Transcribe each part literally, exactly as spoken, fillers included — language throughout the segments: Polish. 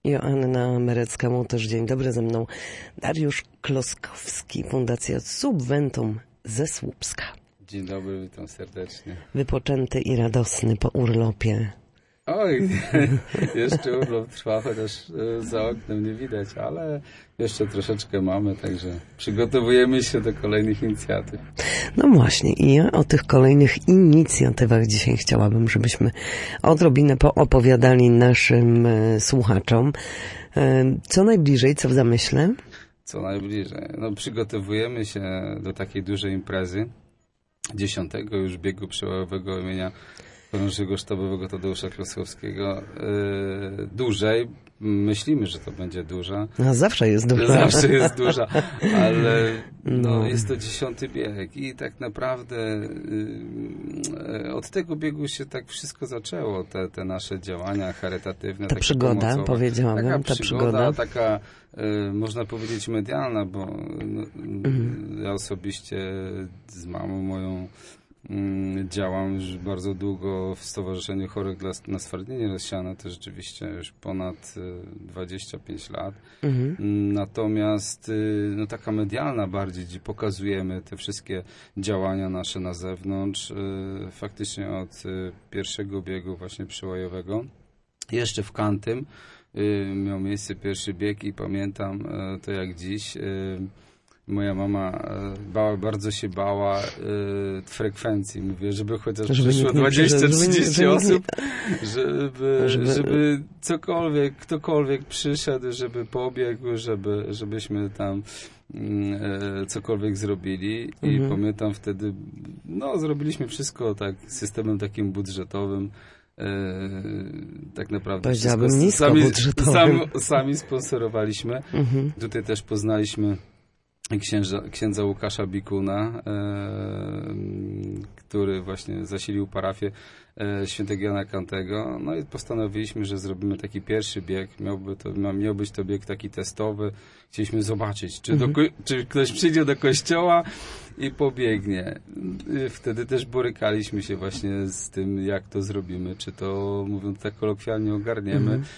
Joanna Merecka, też dzień dobry, ze mną Dariusz Kloskowski, Fundacja Subventum ze Słupska. Dzień dobry, witam serdecznie. Wypoczęty i radosny po urlopie. Oj, jeszcze urlop trwa, chociaż za oknem nie widać, ale jeszcze troszeczkę mamy, także przygotowujemy się do kolejnych inicjatyw. No właśnie, i ja o tych kolejnych inicjatywach dzisiaj chciałabym, żebyśmy odrobinę poopowiadali naszym e, słuchaczom. E, co najbliżej, co w zamyśle? Co najbliżej? No, przygotowujemy się do takiej dużej imprezy, dziesiątego już biegu przełajowego imienia chorążego sztabowego Tadeusza Kloskowskiego. Yy, dłużej. Myślimy, że to będzie duża. No, zawsze jest duża. Zawsze jest duża, ale no, no. jest to dziesiąty bieg i tak naprawdę yy, od tego biegu się tak wszystko zaczęło, te, te nasze działania charytatywne. Ta przygoda, pomocowe. Powiedziałabym. Taka ta przygoda, przygoda. taka yy, można powiedzieć medialna, bo no, mhm. ja osobiście z mamą moją działam już bardzo długo w Stowarzyszeniu Chorych dla, na Stwardnienie Rozsiane, to rzeczywiście już ponad dwadzieścia pięć lat. Mhm. Natomiast no, taka medialna bardziej, gdzie pokazujemy te wszystkie działania nasze na zewnątrz. Faktycznie od pierwszego biegu właśnie przełajowego, jeszcze w Kantym miał miejsce pierwszy bieg i pamiętam to jak dziś. Moja mama bała, bardzo się bała y, frekwencji. Mówię, żeby chociaż żeby przyszło dwadzieścia trzydzieści osób, żeby, żeby, żeby cokolwiek, ktokolwiek przyszedł, żeby pobiegł, żeby, żebyśmy tam y, cokolwiek zrobili. I mhm. pamiętam wtedy, no zrobiliśmy wszystko tak systemem takim budżetowym. Yy, tak naprawdę wszystko sami, sami, sami sponsorowaliśmy. Mhm. Tutaj też poznaliśmy Księża, księdza Łukasza Bikuna, e, który właśnie zasilił parafię e, świętego Jana Kantego. No i postanowiliśmy, że zrobimy taki pierwszy bieg. Miałby to, miał być to bieg taki testowy. Chcieliśmy zobaczyć, czy, mhm. do, czy ktoś przyjdzie do kościoła i pobiegnie. Wtedy też borykaliśmy się właśnie z tym, jak to zrobimy. Czy to, mówiąc tak kolokwialnie, ogarniemy. Mhm.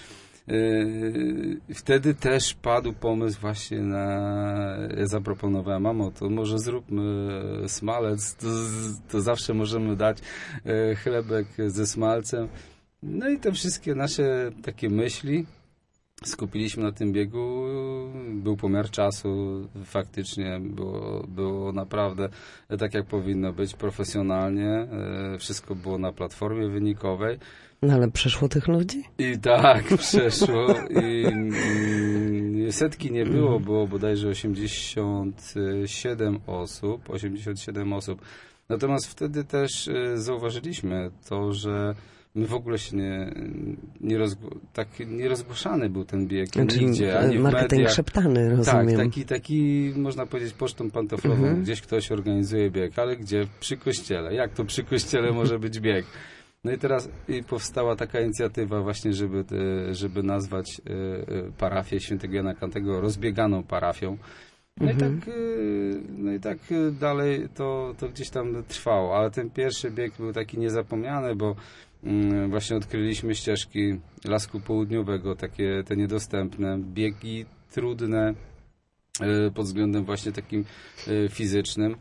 Wtedy też padł pomysł właśnie na... Ja zaproponowałem, mamo, to może zróbmy smalec, to, to zawsze możemy dać chlebek ze smalcem. No i te wszystkie nasze takie myśli skupiliśmy na tym biegu. Był pomiar czasu, faktycznie było, było naprawdę tak, jak powinno być, profesjonalnie. Wszystko było na platformie wynikowej. No ale przeszło tych ludzi? I tak, przeszło. I, i setki nie było, było bodajże osiemdziesiąt siedem osób. osiemdziesiąt siedem osób. Natomiast wtedy też zauważyliśmy to, że my w ogóle się nie, nie, rozgł- tak nie rozgłaszany był ten bieg znaczy, nigdzie, ani w marketing mediach. szeptany, rozumiem. Tak, taki, taki można powiedzieć pocztą pantoflową. Mhm. Gdzieś ktoś organizuje bieg, ale gdzie? Przy kościele. Jak to przy kościele może być bieg? No i teraz i powstała taka inicjatywa właśnie, żeby, żeby nazwać parafię świętego Jana Kantego rozbieganą parafią. No, mhm. i tak, no i tak dalej to, to gdzieś tam trwało, ale ten pierwszy bieg był taki niezapomniany, bo właśnie odkryliśmy ścieżki Lasku Południowego, takie te niedostępne, biegi trudne pod względem właśnie takim fizycznym.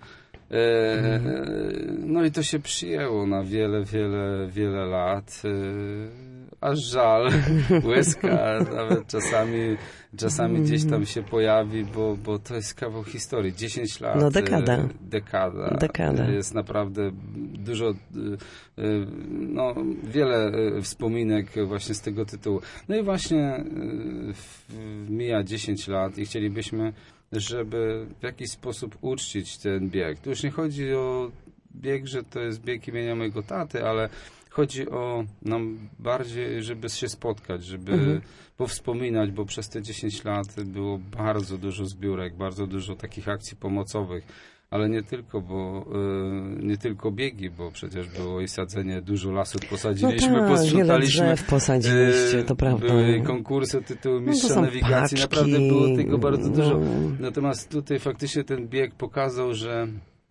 No i to się przyjęło na wiele, wiele, wiele lat. Aż żal, łezka nawet czasami, czasami gdzieś tam się pojawi, bo, bo to jest kawał historii. dziesięć lat. No dekada. Dekada. dekada. Jest naprawdę dużo, no wiele wspominek właśnie z tego tytułu. No i właśnie mija dziesięć lat i chcielibyśmy, żeby w jakiś sposób uczcić ten bieg. Tu już nie chodzi o bieg, że to jest bieg imienia mojego taty, ale chodzi o nam bardziej, żeby się spotkać, żeby mhm. powspominać, bo przez te dziesięć lat było bardzo dużo zbiórek, bardzo dużo takich akcji pomocowych, ale nie tylko, bo y, nie tylko biegi, bo przecież było i sadzenie, dużo lasów posadziliśmy, no tak, posprzątaliśmy. Wiele drzew posadziliście, y, to prawda. Były konkursy tytułu mistrza no nawigacji, paczki, naprawdę było tego bardzo dużo. No. Natomiast tutaj faktycznie ten bieg pokazał, że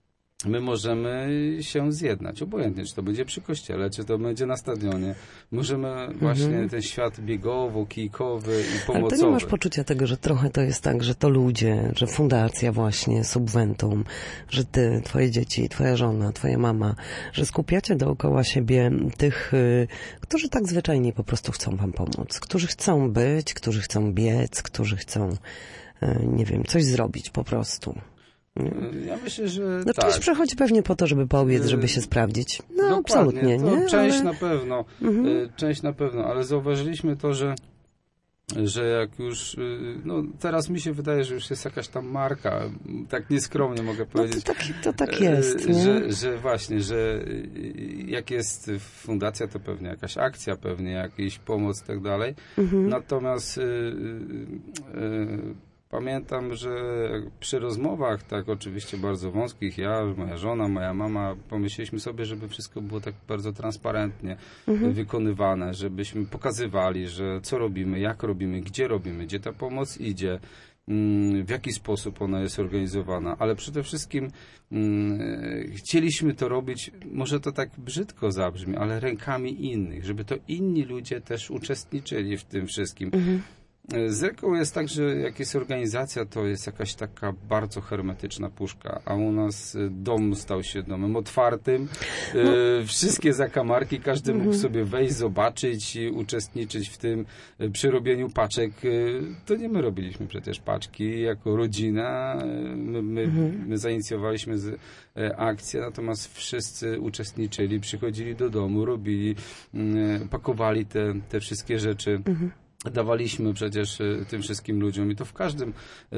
my możemy się zjednać, obojętnie, czy to będzie przy kościele, czy to będzie na stadionie. Możemy mhm. właśnie ten świat biegowo-kijkowy i pomocowy. Ale to nie masz poczucia tego, że trochę to jest tak, że to ludzie, że fundacja właśnie, Subventum, że ty, twoje dzieci, twoja żona, twoja mama, że skupiacie dookoła siebie tych, którzy tak zwyczajnie po prostu chcą wam pomóc, którzy chcą być, którzy chcą biec, którzy chcą, nie wiem, coś zrobić po prostu. Ja myślę, że no tak. Ktoś przychodzi pewnie po to, żeby pobiec, żeby się sprawdzić. No dokładnie, absolutnie, nie? Część ale... na pewno, mhm. część na pewno, ale zauważyliśmy to, że że jak już, no teraz mi się wydaje, że już jest jakaś tam marka, tak nieskromnie mogę powiedzieć. No to, tak, to tak jest, nie? Że, że właśnie, że jak jest fundacja, to pewnie jakaś akcja, pewnie jakaś pomoc i tak dalej. Mhm. Natomiast y, y, y, pamiętam, że przy rozmowach, tak oczywiście bardzo wąskich, ja, moja żona, moja mama, pomyśleliśmy sobie, żeby wszystko było tak bardzo transparentnie mhm. wykonywane, żebyśmy pokazywali, że co robimy, jak robimy, gdzie robimy, gdzie ta pomoc idzie, w jaki sposób ona jest organizowana, ale przede wszystkim hmm, chcieliśmy to robić, może to tak brzydko zabrzmi, ale rękami innych, żeby to inni ludzie też uczestniczyli w tym wszystkim. Mhm. Z reguły jest tak, że jak jest organizacja, to jest jakaś taka bardzo hermetyczna puszka, a u nas dom stał się domem otwartym. No. Wszystkie zakamarki, każdy mógł sobie wejść, zobaczyć i uczestniczyć w tym przy robieniu paczek. To nie my robiliśmy przecież paczki jako rodzina. My, my, my zainicjowaliśmy akcję, natomiast wszyscy uczestniczyli, przychodzili do domu, robili, pakowali te, te wszystkie rzeczy. Mhm. Dawaliśmy przecież tym wszystkim ludziom i to w każdym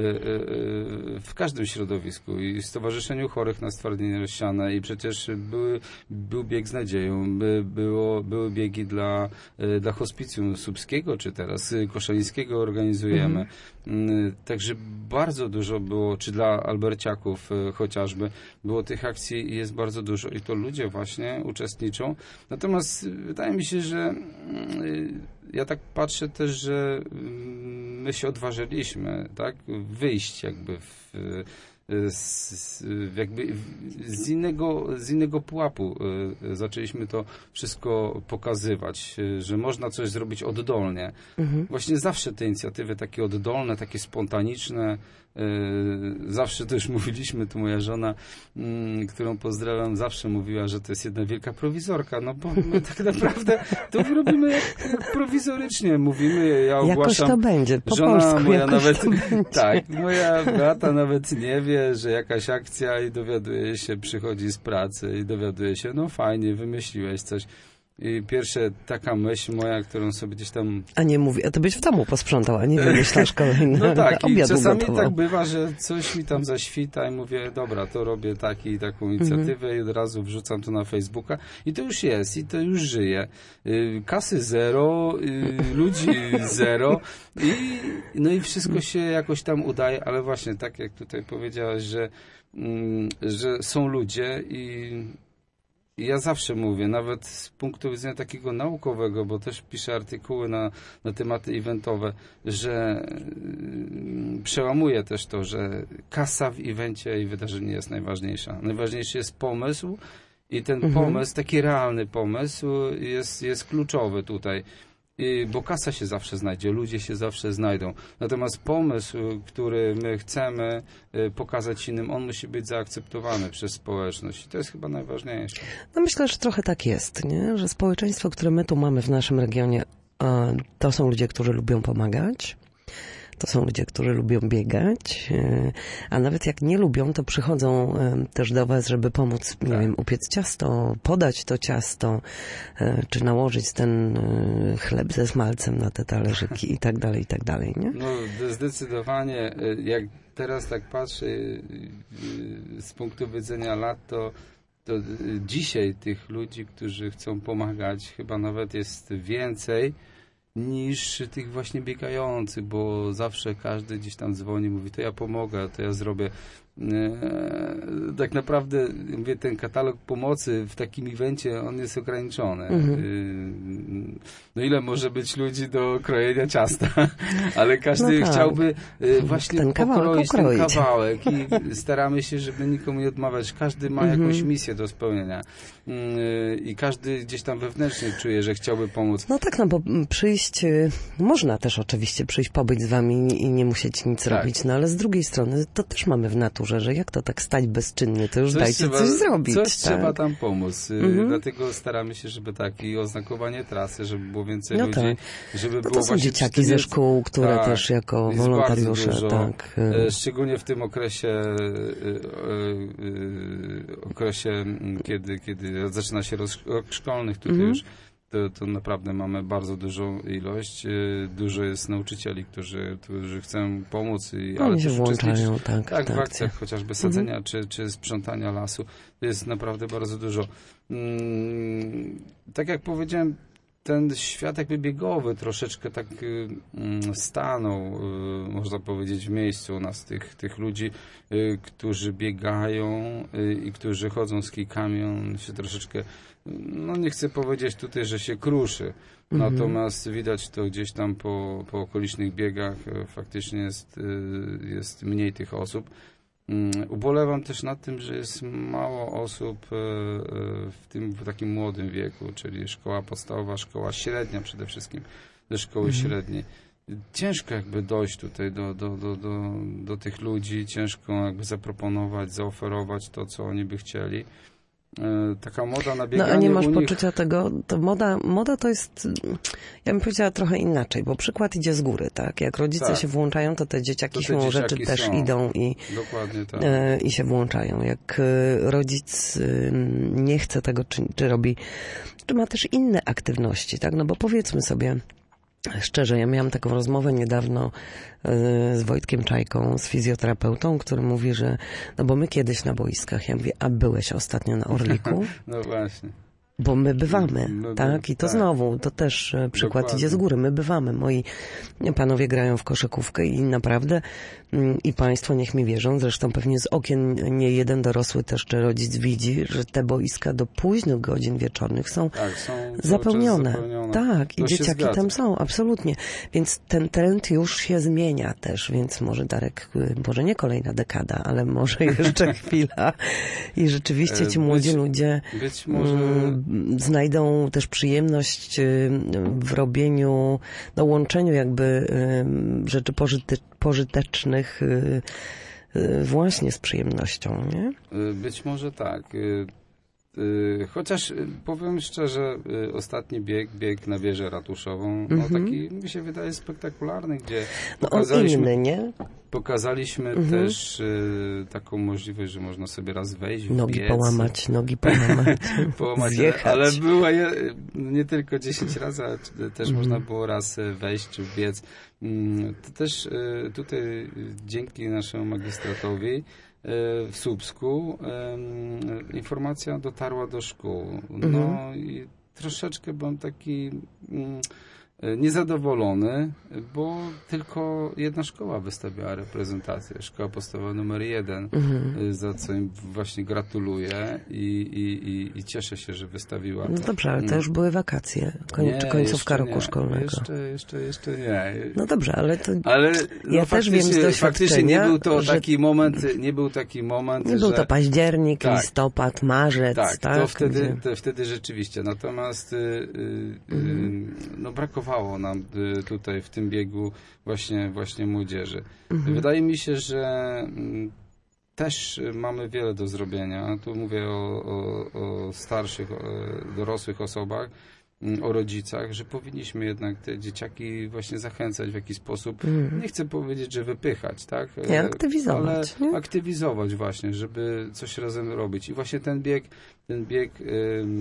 w każdym środowisku i Stowarzyszeniu Chorych na Stwardnienie Rozsiane i przecież były, był bieg z nadzieją, by, było, były biegi dla, dla Hospicjum Słupskiego, czy teraz Koszalińskiego organizujemy. Mhm. Także bardzo dużo było, czy dla Alberciaków chociażby, było tych akcji i jest bardzo dużo i to ludzie właśnie uczestniczą. Natomiast wydaje mi się, że ja tak patrzę też, że my się odważyliśmy, tak, wyjść jakby w, z, jakby z innego, z innego pułapu. Zaczęliśmy to wszystko pokazywać, że można coś zrobić oddolnie. Mhm. Właśnie zawsze te inicjatywy takie oddolne, takie spontaniczne, zawsze też mówiliśmy, tu moja żona, którą pozdrawiam, zawsze mówiła, że to jest jedna wielka prowizorka, no bo my tak naprawdę to robimy jak prowizorycznie, mówimy, ja ogłaszam. Jakoś to będzie, po żona polsku, moja nawet, to będzie. tak, moja Beata nawet nie wie, że jakaś akcja i dowiaduje się, przychodzi z pracy i dowiaduje się, no fajnie, wymyśliłeś coś. I pierwsza taka myśl moja, którą sobie gdzieś tam... A nie mówi, a to byś w domu posprzątał, a nie wymyślasz kolejne. No tak, i czasami gotował. tak bywa, że coś mi tam zaświta i mówię, dobra, to robię taki i taką inicjatywę mm-hmm. i od razu wrzucam to na Facebooka i to już jest, i to już żyje. Kasy zero, ludzi zero i no i wszystko się jakoś tam udaje, ale właśnie tak jak tutaj powiedziałaś, że, że są ludzie i ja zawsze mówię, nawet z punktu widzenia takiego naukowego, bo też piszę artykuły na, na tematy eventowe, że yy, przełamuję też to, że kasa w evencie i wydarzeniu jest najważniejsza. Najważniejszy jest pomysł i ten mhm. pomysł, taki realny pomysł jest, jest kluczowy tutaj. I, bo kasa się zawsze znajdzie, ludzie się zawsze znajdą. Natomiast pomysł, który my chcemy pokazać innym, on musi być zaakceptowany przez społeczność. I to jest chyba najważniejsze. No myślę, że trochę tak jest, nie? Że społeczeństwo, które my tu mamy w naszym regionie, to są ludzie, którzy lubią pomagać. To są ludzie, którzy lubią biegać, a nawet jak nie lubią, to przychodzą też do was, żeby pomóc, nie tak. wiem, upiec ciasto, podać to ciasto, czy nałożyć ten chleb ze smalcem na te talerzyki i tak dalej, i tak dalej, nie? No zdecydowanie, jak teraz tak patrzę z punktu widzenia lat, to, to dzisiaj tych ludzi, którzy chcą pomagać, chyba nawet jest więcej niż tych właśnie biegających, bo zawsze każdy gdzieś tam dzwoni, mówi, to ja pomogę, to ja zrobię. tak naprawdę mówię, ten katalog pomocy w takim evencie, on jest ograniczony. Mhm. No ile może być ludzi do krojenia ciasta, ale każdy no tak. chciałby właśnie ten pokroić ten kawałek i staramy się, żeby nikomu nie odmawiać. Każdy ma mhm. jakąś misję do spełnienia i każdy gdzieś tam wewnętrznie czuje, że chciałby pomóc. No tak, no bo przyjść, można też oczywiście przyjść, pobyć z wami i nie musieć nic tak. robić, no ale z drugiej strony to też mamy w naturze, że jak to tak stać bezczynnie, to już coś dajcie trzeba, coś zrobić. Coś tak? trzeba tam pomóc. Mhm. Dlatego staramy się, żeby tak i oznakowanie trasy, żeby było więcej no ludzi, tak. żeby no było to są właśnie dzieciaki ze szkół, które tak, też jako wolontariusze. Tak. Szczególnie w tym okresie okresie, kiedy, kiedy zaczyna się rok szkolnych, tutaj mhm. już To, to naprawdę mamy bardzo dużą ilość. Dużo jest nauczycieli, którzy, którzy chcą pomóc. I, ale Oni się włączają, tak. Tak, w akcjach chociażby sadzenia, mhm. czy, czy sprzątania lasu. To jest naprawdę bardzo dużo. Hmm, tak jak powiedziałem, ten świat jakby biegowy troszeczkę tak y, y, stanął, y, można powiedzieć, w miejscu u nas, tych, tych ludzi, y, którzy biegają y, i którzy chodzą z kijkami. On się troszeczkę, no nie chcę powiedzieć tutaj, że się kruszy. Mhm. Natomiast widać to gdzieś tam po, po okolicznych biegach, y, faktycznie jest, y, jest mniej tych osób. Ubolewam też nad tym, że jest mało osób w tym w takim młodym wieku, czyli szkoła podstawowa, szkoła średnia przede wszystkim, do szkoły mhm. średniej. Ciężko jakby dojść tutaj do, do, do, do, do tych ludzi, ciężko jakby zaproponować, zaoferować to, co oni by chcieli. Taka moda na bieganie. No a nie masz nich... poczucia tego, to moda, moda to jest, ja bym powiedziała trochę inaczej, bo przykład idzie z góry, tak? Jak rodzice tak. się włączają, to te dzieciaki to te siłą rzeczy są. też idą i, Dokładnie tak. e, i się włączają. Jak rodzic e, nie chce tego, czy, czy robi, czy ma też inne aktywności, tak? No bo powiedzmy sobie szczerze, ja miałam taką rozmowę niedawno z Wojtkiem Czajką, z fizjoterapeutą, który mówi, że no bo my kiedyś na boiskach, ja mówię, a byłeś ostatnio na Orliku? No właśnie. Bo my bywamy, no, tak? I to tak. znowu, to też przykład Dokładnie. idzie z góry. My bywamy. Moi panowie grają w koszykówkę i naprawdę i państwo niech mi wierzą, zresztą pewnie z okien nie jeden dorosły też czy rodzic widzi, że te boiska do późnych godzin wieczornych są, tak, są zapełnione. zapełnione. Tak, to i dzieciaki tam są, absolutnie. Więc ten trend już się zmienia też, więc może Darek, może nie kolejna dekada, ale może jeszcze chwila i rzeczywiście ci młodzi być, ludzie być może... znajdą też przyjemność w robieniu, no łączeniu jakby rzeczy pożyte, pożytecznych właśnie z przyjemnością, nie? Być może tak. Chociaż powiem szczerze, ostatni bieg, bieg na wieżę ratuszową, no mm-hmm. taki mi się wydaje spektakularny, gdzie no pokazaliśmy, inny, nie? pokazaliśmy mm-hmm. też y, taką możliwość, że można sobie raz wejść w Nogi biec. połamać, nogi połamać, połamać zjechać. Ale było je, nie tylko dziesięć razy, ale też mm-hmm. można było raz wejść w biec. To też y, tutaj dzięki naszemu magistratowi w Słupsku um, informacja dotarła do szkół. No mhm. i troszeczkę byłem taki um, niezadowolony, bo tylko jedna szkoła wystawiała reprezentację. Szkoła podstawowa numer jeden, mhm. za co im właśnie gratuluję i, i, i, i cieszę się, że wystawiła. No dobrze, ale to już były wakacje, koń, nie, czy końcówka roku nie, szkolnego. Jeszcze, jeszcze, jeszcze nie. No dobrze, ale to ale, ja no, też wiem z doświadczenia, faktycznie nie był to że... taki moment, nie był taki moment, Nie że... był to październik, tak, listopad, marzec, tak? tak? to wtedy, Gdzie... to wtedy rzeczywiście. Natomiast y, y, mhm. y, no brakowało nam y, tutaj w tym biegu właśnie, właśnie młodzieży. Mhm. Wydaje mi się, że y, też mamy wiele do zrobienia. Tu mówię o, o, o starszych, o dorosłych osobach, o rodzicach, że powinniśmy jednak te dzieciaki właśnie zachęcać w jakiś sposób, mm. nie chcę powiedzieć, że wypychać, tak? Nie, aktywizować. Ale nie? aktywizować właśnie, żeby coś razem robić. I właśnie ten bieg, ten bieg, y,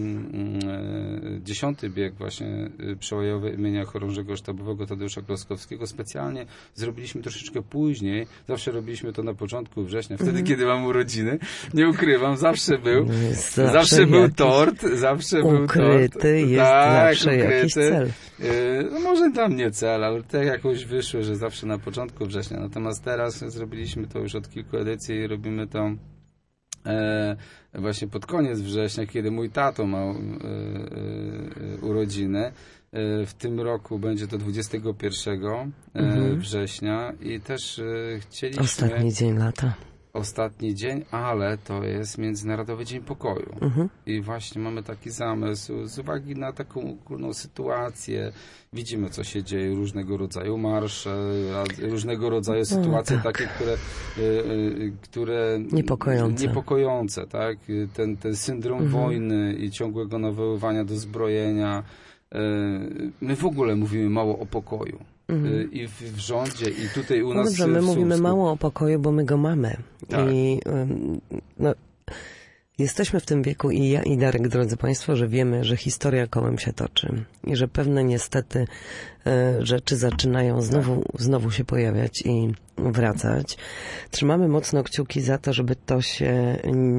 y, dziesiąty bieg właśnie przełajowy imienia chorążego sztabowego Tadeusza Kloskowskiego specjalnie zrobiliśmy troszeczkę później. Zawsze robiliśmy to na początku września, wtedy, mm. kiedy mam urodziny. Nie ukrywam, zawsze był. Zawsze, zawsze był tort, zawsze był tort. Ukryty jest tak, Tak, zawsze ukryty. jakiś cel. No może tam nie cel, ale tak jakoś wyszło, że zawsze na początku września. Natomiast teraz zrobiliśmy to już od kilku edycji i robimy to e, właśnie pod koniec września, kiedy mój tato ma e, e, urodziny. W tym roku będzie to dwudziestego pierwszego mhm. września i też chcieliśmy... Ostatni dzień lata. Ostatni dzień, ale to jest Międzynarodowy Dzień Pokoju. Mhm. I właśnie mamy taki zamysł z uwagi na taką ogólną sytuację. Widzimy, co się dzieje, różnego rodzaju marsze, różnego rodzaju sytuacje, no, tak. takie, które, które niepokojące. niepokojące, tak? Ten, ten syndrom mhm. wojny i ciągłego nawoływania do zbrojenia. My w ogóle mówimy mało o pokoju. Mhm. I w, w rządzie, i tutaj u no nas dobrze, my w mówimy Słupsku. mało o pokoju, bo my go mamy. Tak. I no, jesteśmy w tym wieku i ja, i Darek, drodzy Państwo, że wiemy, że historia kołem się toczy i że pewne niestety e, rzeczy zaczynają znowu, tak. znowu się pojawiać i wracać. Trzymamy mocno kciuki za to, żeby to się,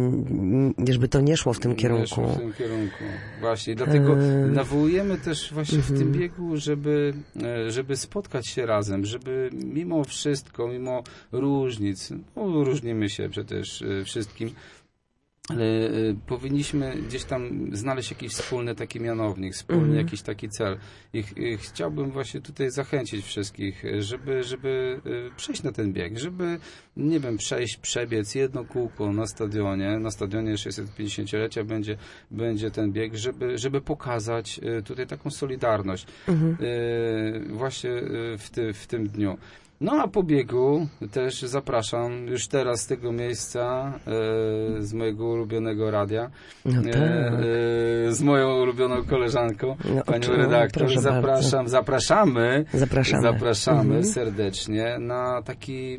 żeby to nie szło w tym kierunku. Nie szło w tym kierunku. Właśnie, dlatego e... nawołujemy też właśnie w tym biegu, żeby, żeby spotkać się razem, żeby mimo wszystko, mimo różnic, no, różnimy się przecież wszystkim, ale y, powinniśmy gdzieś tam znaleźć jakiś wspólny taki mianownik, wspólny mm. jakiś taki cel. I, I chciałbym właśnie tutaj zachęcić wszystkich, żeby, żeby y, przejść na ten bieg, żeby, nie wiem, przejść, przebiec jedno kółko na stadionie, na stadionie sześćsetpięćdziesięciolecia będzie, będzie ten bieg, żeby, żeby pokazać y, tutaj taką solidarność mm. y, właśnie y, w, ty, w tym dniu. No a po biegu też zapraszam już teraz z tego miejsca, e, z mojego ulubionego radia, no tak. e, e, z moją ulubioną koleżanką, no, panią no, redaktor. Zapraszam, zapraszamy, zapraszamy, zapraszamy mhm. serdecznie na taki,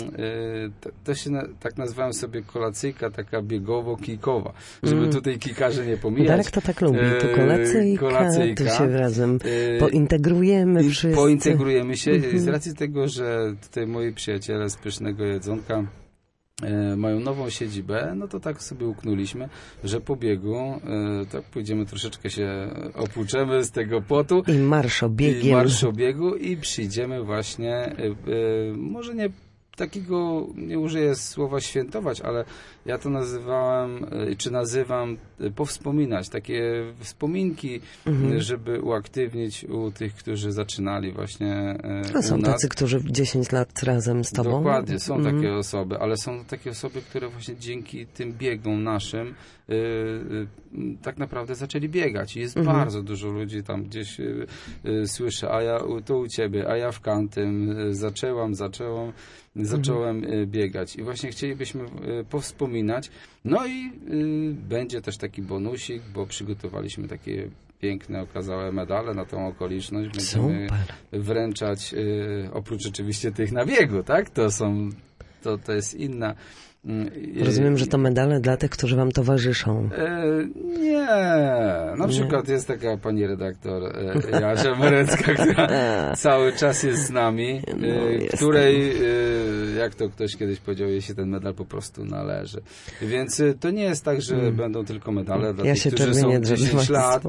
e, to, to się na, tak nazywałem sobie kolacyjka, taka biegowo-kikowa, żeby mm. tutaj kikarze nie pomijać. Darek to tak lubi, tu kolacyjka, kolacyjka. Tu się razem pointegrujemy wszyscy. Pointegrujemy się mhm. z racji tego, że że tutaj moi przyjaciele z Pysznego Jedzonka e, mają nową siedzibę, no to tak sobie uknuliśmy, że po biegu e, tak pójdziemy troszeczkę się opłuczemy z tego potu. I marszobiegiem. I marszobiegu i przyjdziemy właśnie, e, e, może nie takiego, nie użyję słowa świętować, ale ja to nazywałem, czy nazywam powspominać, takie wspominki, mhm. żeby uaktywnić u tych, którzy zaczynali właśnie A są u nas. Tacy, którzy dziesięć lat razem z tobą? Dokładnie, są mhm. takie osoby, ale są takie osoby, które właśnie dzięki tym biegom naszym yy, yy, tak naprawdę zaczęli biegać. I jest mhm. bardzo dużo ludzi tam gdzieś yy, yy, słyszę, a ja to u ciebie, a ja w Kantym yy, zaczęłam, zaczęłam zacząłem mhm. biegać i właśnie chcielibyśmy powspominać. No i y, będzie też taki bonusik, bo przygotowaliśmy takie piękne, okazałe medale na tą okoliczność. Będziemy Super. wręczać, y, oprócz oczywiście tych na biegu, tak? To są, to, to jest inna. Rozumiem, że to medale dla tych, którzy wam towarzyszą. E, nie. Na nie. przykład jest taka pani redaktor e, Jasia Merecka, która cały czas jest z nami, no, e, której, e, jak to ktoś kiedyś powiedział, jej się ten medal po prostu należy. Więc e, to nie jest tak, że hmm. będą tylko medale dla ja tych, którzy są dziesięć lat,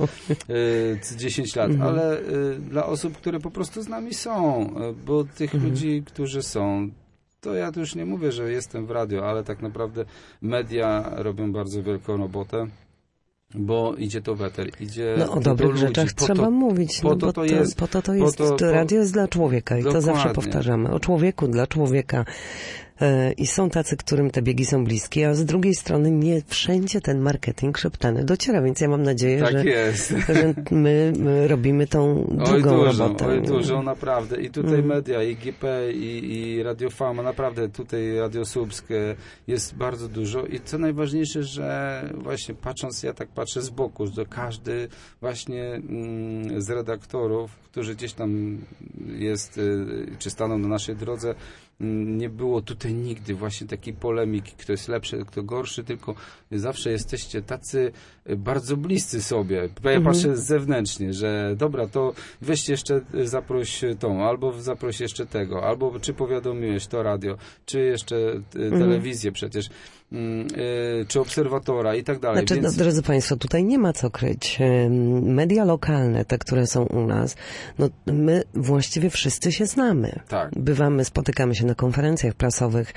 e, dziesięć lat, hmm. ale e, dla osób, które po prostu z nami są, e, bo tych hmm. ludzi, którzy są, to ja tu już nie mówię, że jestem w radio, ale tak naprawdę media robią bardzo wielką robotę, bo idzie to w eter, idzie no, o dobrych rzeczach po trzeba to, mówić, po no, to, bo to jest. Po to to jest. Po to, to radio jest dla człowieka i dokładnie. To zawsze powtarzamy. O człowieku, dla człowieka. I są tacy, którym te biegi są bliskie, a z drugiej strony nie wszędzie ten marketing szeptany dociera, więc ja mam nadzieję, tak że, jest. że my, my robimy tą drugą oj, dużo, robotę. Oj, dużo, naprawdę. I tutaj mm. media, i G P, i, i Radio Fama, naprawdę tutaj Radio Słupsk jest bardzo dużo i co najważniejsze, że właśnie patrząc, ja tak patrzę z boku, że każdy właśnie mm, z redaktorów, którzy gdzieś tam jest, czy staną na naszej drodze, nie było tutaj nigdy właśnie takiej polemiki, kto jest lepszy, kto gorszy, tylko zawsze jesteście tacy bardzo bliscy sobie. Ja mhm. patrzę zewnętrznie, że dobra, to weź jeszcze zaproś tą, albo zaproś jeszcze tego, albo czy powiadomiłeś to radio, czy jeszcze mhm. telewizję przecież. czy obserwatora i tak dalej. Znaczy, Więc... no, drodzy Państwo, tutaj nie ma co kryć. Media lokalne, te, które są u nas, no my właściwie wszyscy się znamy. Tak. Bywamy, spotykamy się na konferencjach prasowych,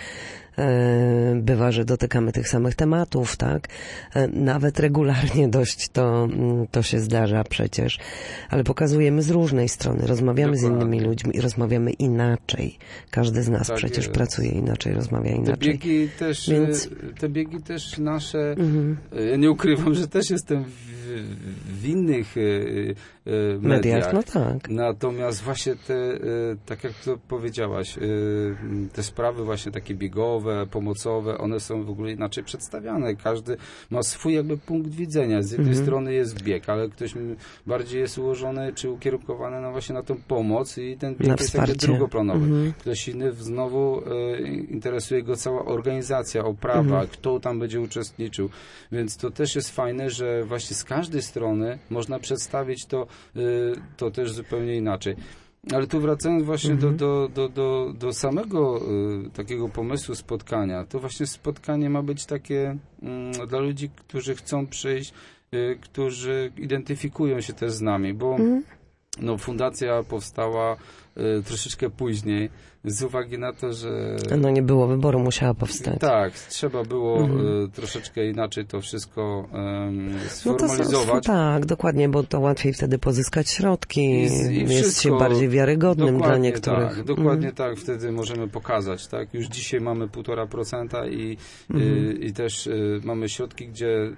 bywa, że dotykamy tych samych tematów, tak? Nawet regularnie dość to, to się zdarza przecież, ale pokazujemy z różnej strony, rozmawiamy Dokładnie. z innymi ludźmi i rozmawiamy inaczej. Każdy z nas tak przecież jest. pracuje inaczej, rozmawia inaczej. Te biegi też, Więc... te biegi też nasze, mhm. ja nie ukrywam, że też jestem w, w innych mediach. mediach. No tak. Natomiast właśnie te, tak jak to powiedziałaś, te sprawy właśnie takie biegowe, pomocowe, one są w ogóle inaczej przedstawiane. Każdy ma swój jakby punkt widzenia. Z jednej mhm. strony jest bieg, ale ktoś bardziej jest ułożony czy ukierunkowany na właśnie na tą pomoc i ten bieg na jest wsparcie. jakby drugoplanowy. Mhm. Ktoś inny znowu e, interesuje go cała organizacja, oprawa, mhm. kto tam będzie uczestniczył. Więc to też jest fajne, że właśnie z każdej strony można przedstawić to, e, to też zupełnie inaczej. Ale tu wracając właśnie mhm. do, do, do, do, do samego y, takiego pomysłu spotkania, to właśnie spotkanie ma być takie y, dla ludzi, którzy chcą przyjść, y, którzy identyfikują się też z nami, bo mhm. no, fundacja powstała y, troszeczkę później, z uwagi na to, że... No nie było wyboru, musiała powstać. Tak, trzeba było mhm. y, troszeczkę inaczej to wszystko y, sformalizować. No to, tak, dokładnie, bo to łatwiej wtedy pozyskać środki, I, i jest wszystko, się bardziej wiarygodnym dla niektórych. Tak, dokładnie mhm. tak, wtedy możemy pokazać, tak? Już dzisiaj mamy półtora procenta i, mhm. y, i też y, mamy środki, gdzie, y,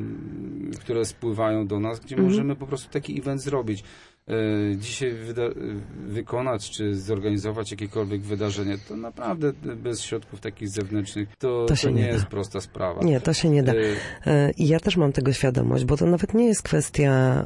które spływają do nas, gdzie mhm. możemy po prostu taki event zrobić. Dzisiaj wyda- wykonać czy zorganizować jakiekolwiek wydarzenie, to naprawdę bez środków takich zewnętrznych to, to, to nie, nie jest prosta sprawa. Nie, to się nie da. I ja też mam tego świadomość, bo to nawet nie jest kwestia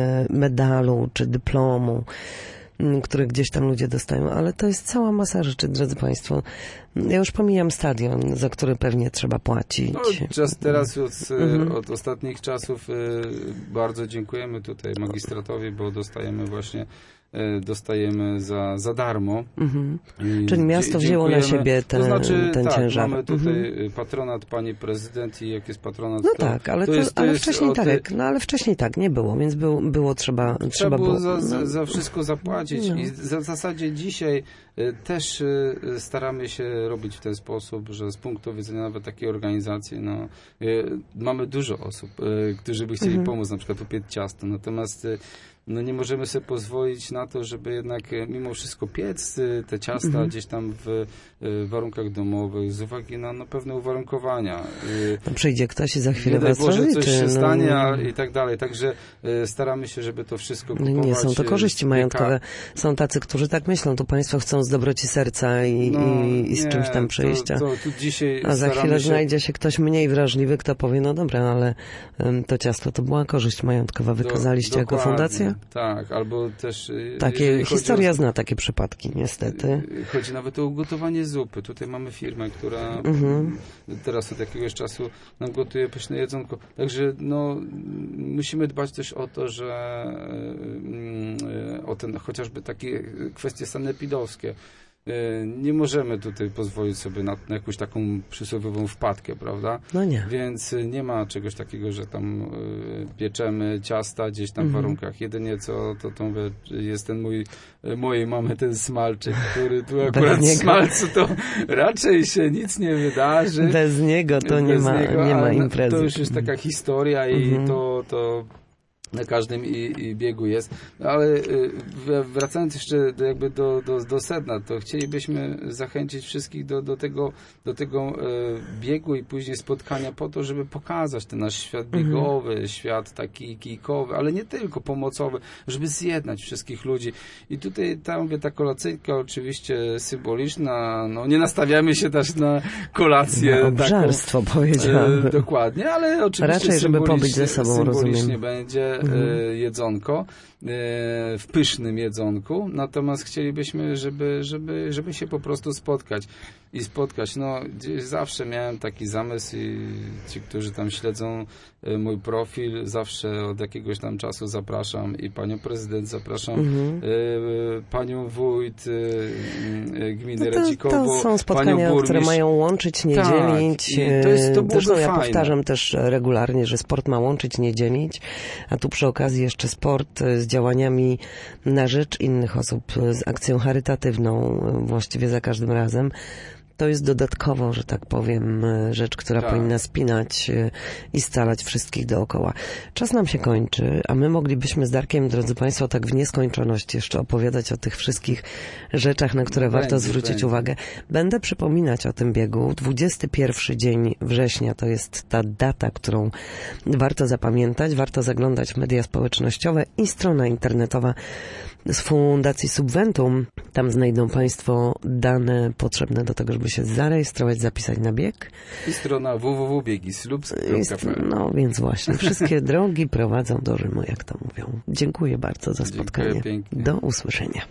medalu czy dyplomu, które gdzieś tam ludzie dostają, ale to jest cała masa rzeczy, drodzy Państwo. Ja już pomijam stadion, za który pewnie trzeba płacić. No, czas teraz od, mhm. od ostatnich czasów bardzo dziękujemy tutaj magistratowi, bo dostajemy właśnie dostajemy za, za darmo. Mhm. Czyli miasto wzięło na siebie ten, to znaczy, ten tak, ciężar. Mamy tutaj mhm. patronat pani prezydent i jak jest patronat... No to, tak, ale, to to, jest, to ale jest wcześniej od... tak, no ale wcześniej tak nie było, więc było, było trzeba... Trzeba, trzeba było było za, no. za, za wszystko zapłacić no. i za, w zasadzie dzisiaj też staramy się robić w ten sposób, że z punktu widzenia nawet takiej organizacji, no, mamy dużo osób, którzy by chcieli mhm. pomóc, na przykład upiec ciasto, natomiast no nie możemy sobie pozwolić na to, żeby jednak mimo wszystko piec te ciasta mhm. gdzieś tam w, w warunkach domowych z uwagi na no, pewne uwarunkowania. No przyjdzie ktoś i za chwilę was Boże, coś się no. stanie a, i tak dalej. Także y, staramy się, żeby to wszystko kupować. Nie są to korzyści majątkowe. Są tacy, którzy tak myślą. To państwo chcą z dobroci serca i, no, i, i z nie, czymś tam przyjść. To, to, to dzisiaj a za chwilę się... znajdzie się ktoś mniej wrażliwy, kto powie, no dobra, ale um, to ciasto to była korzyść majątkowa. Wykazaliście Do, jako fundacja? Tak, albo też... Takie, historia o, zna takie przypadki, niestety. Chodzi nawet o ugotowanie zupy. Tutaj mamy firmę, która mhm. teraz od jakiegoś czasu nam gotuje pyszne jedzonko. Także no, musimy dbać też o to, że o ten, chociażby takie kwestie sanepidowskie. Nie możemy tutaj pozwolić sobie na, na jakąś taką przysłowiową wpadkę, prawda? No nie. Więc nie ma czegoś takiego, że tam y, pieczemy ciasta gdzieś tam w mm-hmm. warunkach. Jedynie co, to, to jest ten mój, mojej mamy ten smalczyk, który tu akurat w smalcu to raczej się nic nie wydarzy. Bez niego to Bez nie ma, niego, nie ma imprezy. To już jest taka historia i mm-hmm. to, to na każdym i, i biegu jest. Ale y, wracając jeszcze do, jakby do, do, do sedna, to chcielibyśmy zachęcić wszystkich do, do tego, do tego y, biegu i później spotkania po to, żeby pokazać ten nasz świat biegowy, mhm. świat taki kijkowy, ale nie tylko pomocowy, żeby zjednać wszystkich ludzi. I tutaj ta, mówię, ta kolacyjka oczywiście symboliczna, no nie nastawiamy się też na kolację. Na obżarstwo taką, powiedziałem. Y, dokładnie, ale oczywiście raczej, żeby pobyć ze sobą, symbolicznie rozumiem. będzie jedzonko. w pysznym jedzonku, natomiast chcielibyśmy, żeby, żeby, żeby się po prostu spotkać i spotkać. No, zawsze miałem taki zamysł i ci, którzy tam śledzą mój profil, zawsze od jakiegoś tam czasu zapraszam i panią prezydent, zapraszam mhm. panią wójt gminy no to, Radzikowo, to są spotkania, które mają łączyć, nie tak, dzielić. To jest, to Zresztą ja fajne. powtarzam też regularnie, że sport ma łączyć, nie dzielić, a tu przy okazji jeszcze sport z działaniami na rzecz innych osób, z akcją charytatywną właściwie za każdym razem. To jest dodatkowo, że tak powiem, rzecz, która tak. powinna spinać i scalać wszystkich dookoła. Czas nam się kończy, a my moglibyśmy z Darkiem, drodzy Państwo, tak w nieskończoność jeszcze opowiadać o tych wszystkich rzeczach, na które będzie, warto zwrócić będzie. uwagę. Będę przypominać o tym biegu. dwudziesty pierwszy dzień września to jest ta data, którą warto zapamiętać. Warto zaglądać w media społecznościowe i strona internetowa z Fundacji Subventum. Tam znajdą Państwo dane potrzebne do tego, żeby się zarejestrować, zapisać na bieg. I strona w w w kropka biegislubsk kropka p l. No więc właśnie, wszystkie drogi prowadzą do Rzymu, jak to mówią. Dziękuję bardzo za spotkanie. Dziękuję pięknie. Do usłyszenia.